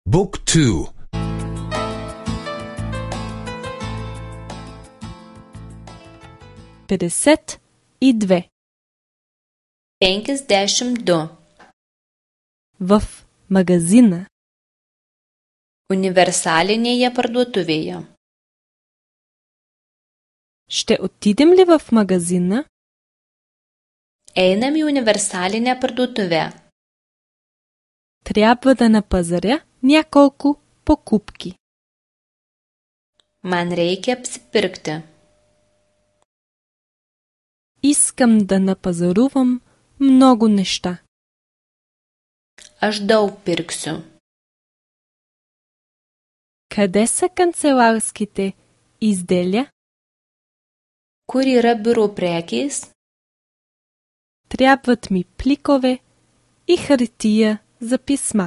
Book 2. 52. 52. В магазина. Universalinėje parduotuvėje. Ще отидем ли в магазина? Einam į universalinę parduotuvę. Трябва да напазаря няколко покупки. Man reikia apsipirkti. Искам да напазарувам много неща. Aš daug pirksiu. Къде са канцеларските изделия? Kur yra biuro prekės? Трябват ми пликове и хартия за писма.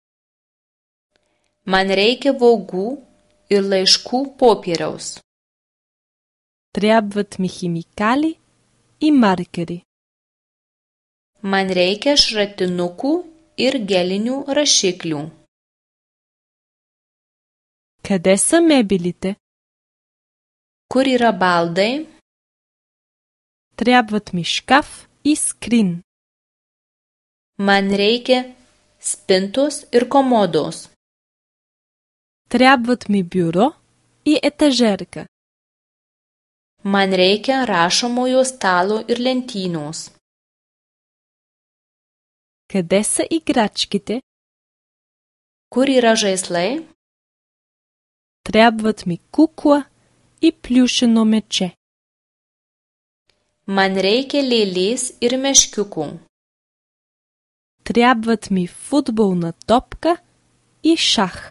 Man reikia vogų ir laiškų popieriaus. Трябват ми химикали и маркери. Man reikia šratinukų ir gelinių rašiklių. Къде са мебелите? Kur yra baldai? Трябват ми шкаф и скрин. Man reikia spintos ir komodos. Трябват ми бюро и етажерка. Man reikia rašomojo stalo ir lentynos. Къде са играчките? Kur yra žaislai? Трябват ми кукла и плюшено мече. Man reikia lėlės ir meškiukų. Трябват ми футболна топка и шах.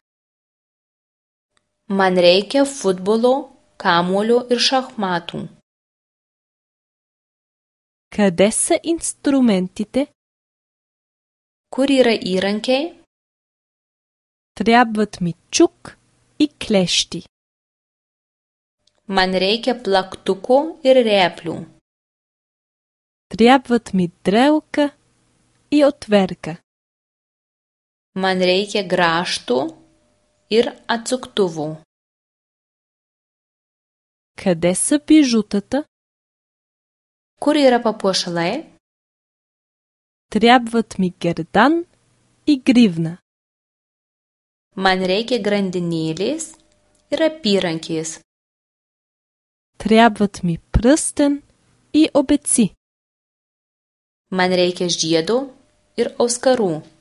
Man reikia futbolo, kamuolio ir šachmatų. Къде са инструментите? Kur yra įrankiai? Трябват ми чук и клещи. Man reikia plaktuko ir replių. Трябват ми дрелка и отверка. Man reikia grąžtų ir atsuktuvų. Къде са бижутата? Kur yra papuošalai? Трябват ми гердан и гривна. Man reikia grandinėlės ir apyrankės. Трябват ми пръстен и обеци. Man reikia žiedo ir auskarų.